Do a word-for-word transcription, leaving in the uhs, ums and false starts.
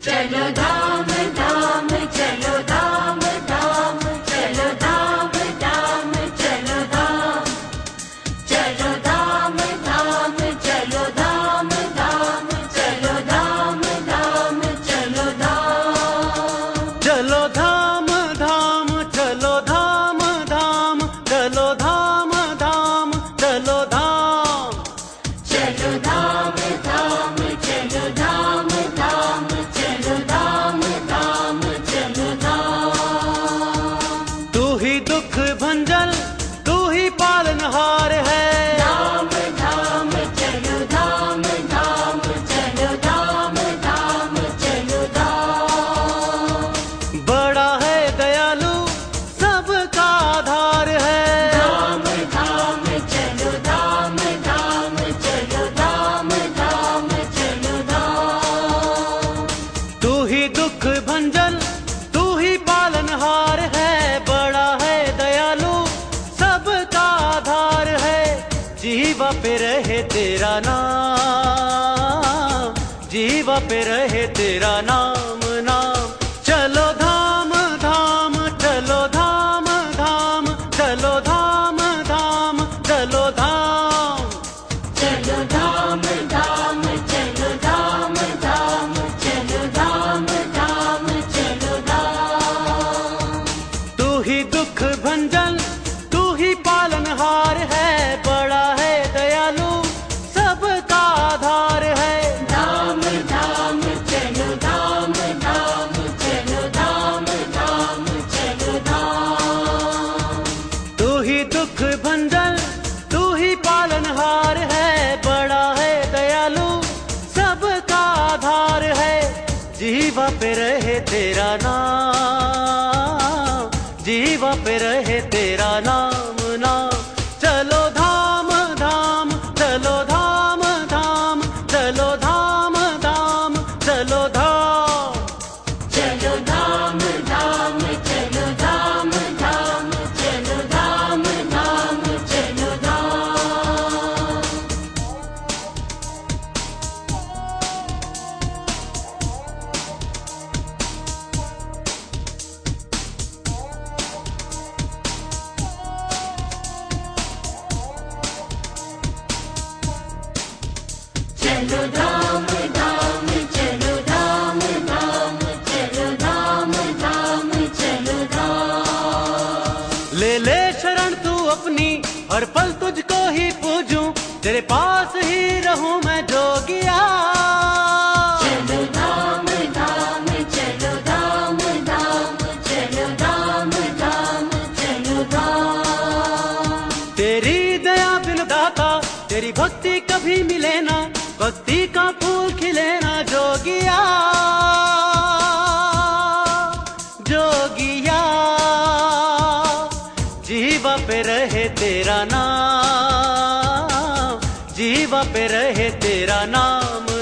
चलो धाम धाम चलो धाम धाम चलो धाम धाम चलो धाम चलो धाम धाम चलो धाम धाम चलो धाम धाम चलो धाम चलो धाम धाम चलो धाम धाम चलो धाम धाम चलो धाम चलो धाम धाम चलो धाम धाम चलो धाम धाम चलो धाम। तू ही दुख भंजन तू ही पालनहार है। धाम धाम चलो धाम धाम चलो धाम धाम चलो धाम। बड़ा है दयालु सबका आधार है। धाम धाम चलो धाम धाम चलो धाम धाम चलो धाम। तू ही दुख भंजन तू ही पालनहार है। बड़ा है दयालु सबका आधार है। जीवा पे रहे तेरा नाम, जीवा पे रहे तेरा नाम नाम। चलो धाम धाम चलो धाम धाम चलो धाम धाम चलो धाम। चलो धाम धाम चलो धाम धाम चलो धाम धाम चलो धाम। तू ही दुख भंजन तू ही पालनहार है। बड़ा है दयालु सबका आधार है। धाम धाम चलो धाम धाम चलो धाम धाम चलो धाम। तू ही दुख भंजन तू ही पालनहार है। बड़ा है दयालु सबका आधार है। जीवा पे रहे तेरा नाम, जीवा पे रहे तेरा नाम नाम। चलो धाम धाम चलो धाम धाम चलो धाम धाम चलो धाम। चलो धाम धाम चलो धाम धाम चलो धाम धाम चलो धाम। चलो धाम धाम चलो धाम धाम चलो धाम धाम चलो धाम। ले ले शरण तू अपनी हर पल तुझको ही पूजूं। तेरे पास ही रहूं मैं जोगिया। चलो धाम धाम चलो धाम धाम चलो धाम धाम चलो धाम। तेरी दया बिन दाता तेरी भक्ति कभी मिले ना। भक्ति का फूल खिले ना जोगिया जोगिया। जीवा पे रहे तेरा नाम, जीवा पे रहे तेरा नाम